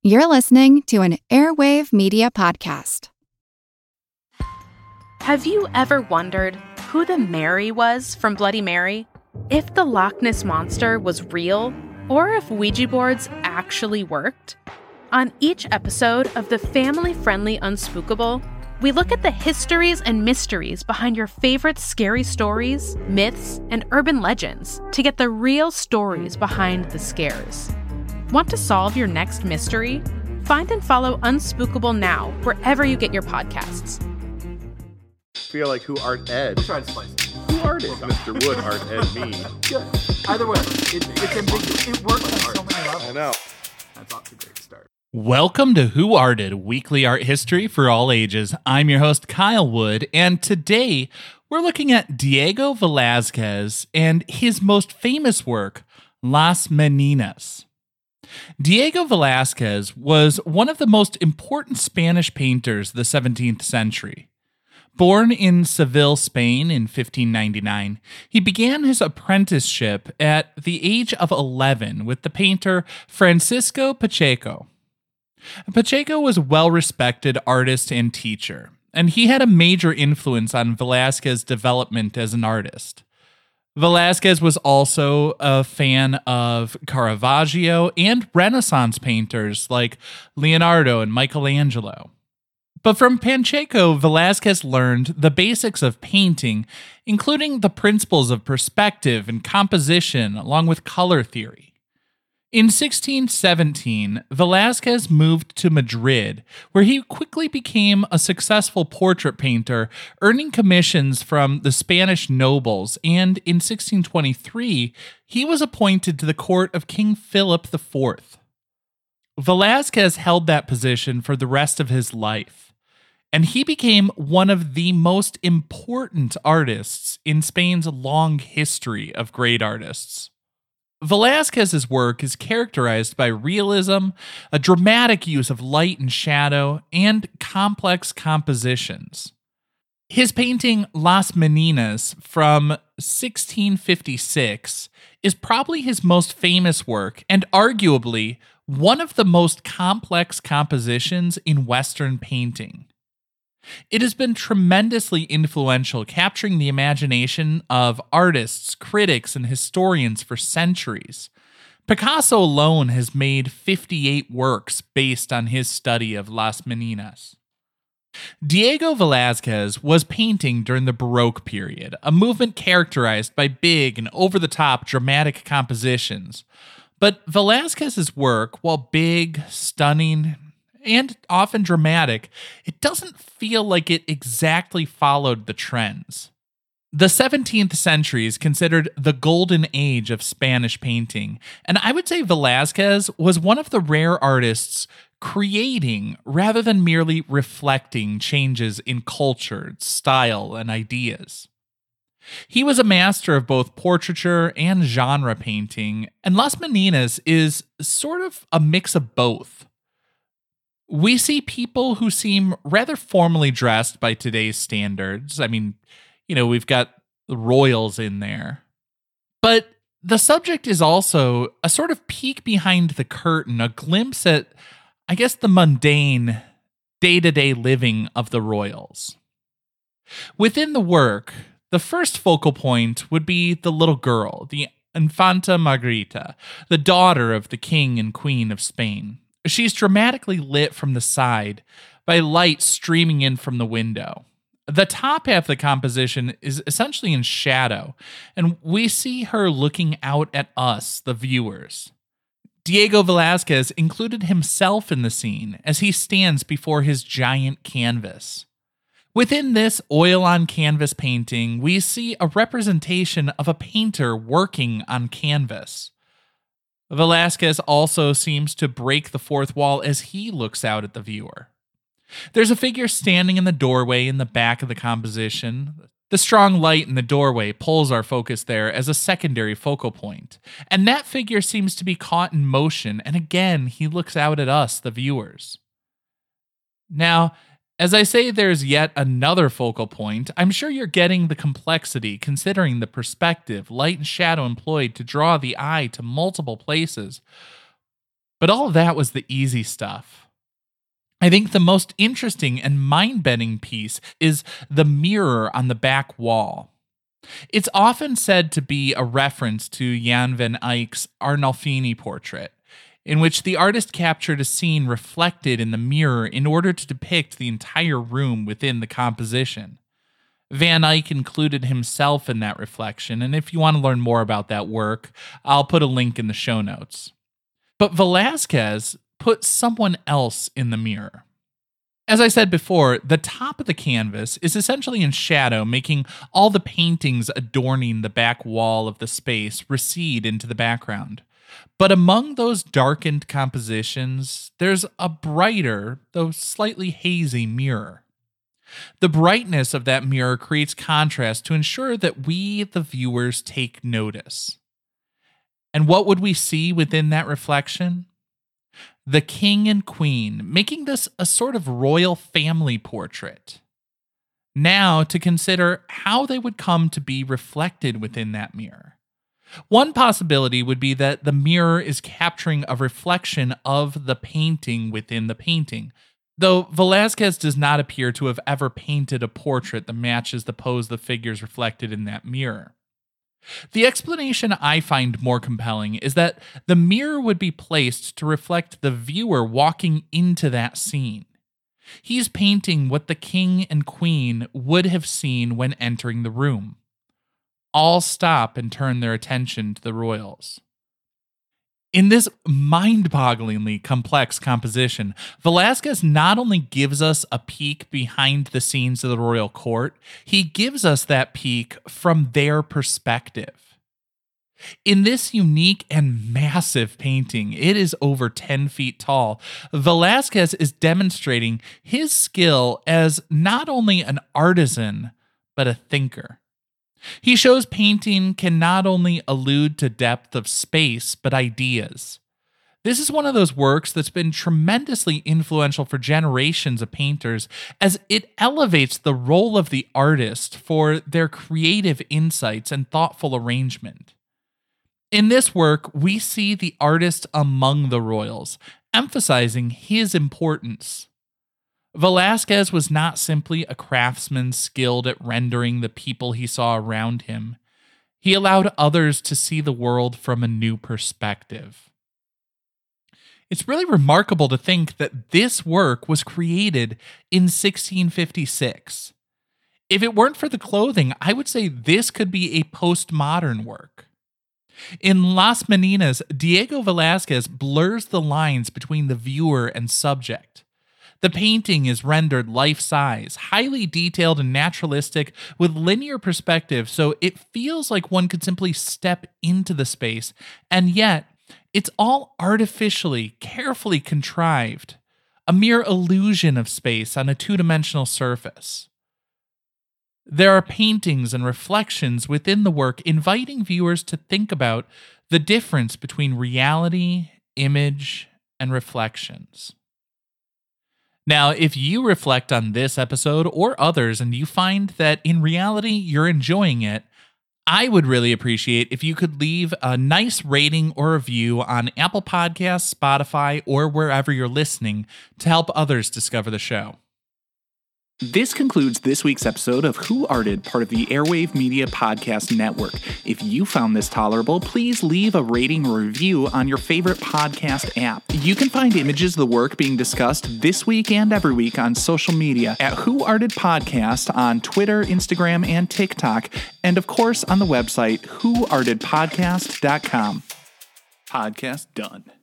You're listening to an Airwave Media Podcast. Have you ever wondered who the Mary was from Bloody Mary? If the Loch Ness Monster was real, or if Ouija boards actually worked? On each episode of the family-friendly Unspookable, we look at the histories and mysteries behind your favorite scary stories, myths, and urban legends to get the real stories behind the scares. Want to solve your next mystery? Find and follow Unspookable now, wherever you get your podcasts. Feel like who art Ed? We'll try to spice it. Who art it? Mr. Wood art Ed me. Good. Either way, it's ambiguous. It works on so many levels. I know. That's off to a great start. Welcome to Who Arted, weekly art history for all ages. I'm your host, Kyle Wood, and today we're looking at Diego Velázquez and his most famous work, Las Meninas. Diego Velázquez was one of the most important Spanish painters of the 17th century. Born in Seville, Spain in 1599, he began his apprenticeship at the age of 11 with the painter Francisco Pacheco. Pacheco was a well-respected artist and teacher, and he had a major influence on Velázquez's development as an artist. Velázquez was also a fan of Caravaggio and Renaissance painters like Leonardo and Michelangelo. But from Pacheco, Velázquez learned the basics of painting, including the principles of perspective and composition, along with color theory. In 1617, Velázquez moved to Madrid, where he quickly became a successful portrait painter, earning commissions from the Spanish nobles, and in 1623, he was appointed to the court of King Philip IV. Velázquez held that position for the rest of his life, and he became one of the most important artists in Spain's long history of great artists. Velázquez's work is characterized by realism, a dramatic use of light and shadow, and complex compositions. His painting Las Meninas from 1656 is probably his most famous work and arguably one of the most complex compositions in Western painting. It has been tremendously influential, capturing the imagination of artists, critics, and historians for centuries. Picasso alone has made 58 works based on his study of Las Meninas. Diego Velázquez was painting during the Baroque period, a movement characterized by big and over-the-top dramatic compositions. But Velázquez's work, while big, stunning, and often dramatic, it doesn't feel like it exactly followed the trends. The 17th century is considered the golden age of Spanish painting, and I would say Velázquez was one of the rare artists creating rather than merely reflecting changes in culture, style, and ideas. He was a master of both portraiture and genre painting, and Las Meninas is sort of a mix of both. We see people who seem rather formally dressed by today's standards. I mean, we've got the royals in there. But the subject is also a sort of peek behind the curtain, a glimpse at, I guess, the mundane, day-to-day living of the royals. Within the work, the first focal point would be the little girl, the Infanta Margarita, the daughter of the king and queen of Spain. She's dramatically lit from the side by light streaming in from the window. The top half of the composition is essentially in shadow, and we see her looking out at us, the viewers. Diego Velázquez included himself in the scene as he stands before his giant canvas. Within this oil-on-canvas painting, we see a representation of a painter working on canvas. Velázquez also seems to break the fourth wall as he looks out at the viewer. There's a figure standing in the doorway in the back of the composition. The strong light in the doorway pulls our focus there as a secondary focal point, and that figure seems to be caught in motion, and again, he looks out at us, the viewers. Now, as I say there's yet another focal point, I'm sure you're getting the complexity considering the perspective, light and shadow employed to draw the eye to multiple places. But all of that was the easy stuff. I think the most interesting and mind-bending piece is the mirror on the back wall. It's often said to be a reference to Jan van Eyck's Arnolfini portrait, in which the artist captured a scene reflected in the mirror in order to depict the entire room within the composition. Van Eyck included himself in that reflection, and if you want to learn more about that work, I'll put a link in the show notes. But Velázquez put someone else in the mirror. As I said before, the top of the canvas is essentially in shadow, making all the paintings adorning the back wall of the space recede into the background. But among those darkened compositions, there's a brighter, though slightly hazy mirror. The brightness of that mirror creates contrast to ensure that we, the viewers, take notice. And what would we see within that reflection? The king and queen, making this a sort of royal family portrait. Now to consider how they would come to be reflected within that mirror. One possibility would be that the mirror is capturing a reflection of the painting within the painting, though Velázquez does not appear to have ever painted a portrait that matches the pose the figures reflected in that mirror. The explanation I find more compelling is that the mirror would be placed to reflect the viewer walking into that scene. He's painting what the king and queen would have seen when entering the room. All stop and turn their attention to the royals. In this mind-bogglingly complex composition, Velázquez not only gives us a peek behind the scenes of the royal court, he gives us that peek from their perspective. In this unique and massive painting, it is over 10 feet tall, Velázquez is demonstrating his skill as not only an artisan, but a thinker. He shows painting can not only allude to depth of space, but ideas. This is one of those works that's been tremendously influential for generations of painters, as it elevates the role of the artist for their creative insights and thoughtful arrangement. In this work, we see the artist among the royals, emphasizing his importance. Velázquez was not simply a craftsman skilled at rendering the people he saw around him. He allowed others to see the world from a new perspective. It's really remarkable to think that this work was created in 1656. If it weren't for the clothing, I would say this could be a postmodern work. In Las Meninas, Diego Velázquez blurs the lines between the viewer and subject. The painting is rendered life-size, highly detailed and naturalistic with linear perspective, so it feels like one could simply step into the space, and yet it's all artificially, carefully contrived, a mere illusion of space on a two-dimensional surface. There are paintings and reflections within the work inviting viewers to think about the difference between reality, image, and reflections. Now, if you reflect on this episode or others and you find that in reality you're enjoying it, I would really appreciate if you could leave a nice rating or review on Apple Podcasts, Spotify, or wherever you're listening to help others discover the show. This concludes this week's episode of Who Arted, part of the Airwave Media Podcast Network. If you found this tolerable, please leave a rating or review on your favorite podcast app. You can find images of the work being discussed this week and every week on social media at Who Arted Podcast on Twitter, Instagram, and TikTok, and of course on the website whoartedpodcast.com. Podcast done.